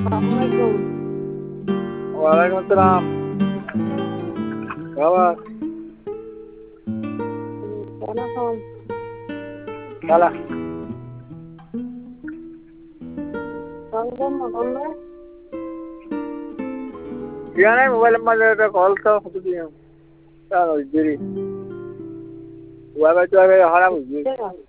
Assalamualaikum. Waalaikumsalam. Kabar? Kenapa? Salah. Kamu mau kemana? Dia naik mobile mana call tuh aku dia. Tahu jadi. Gua baca haram.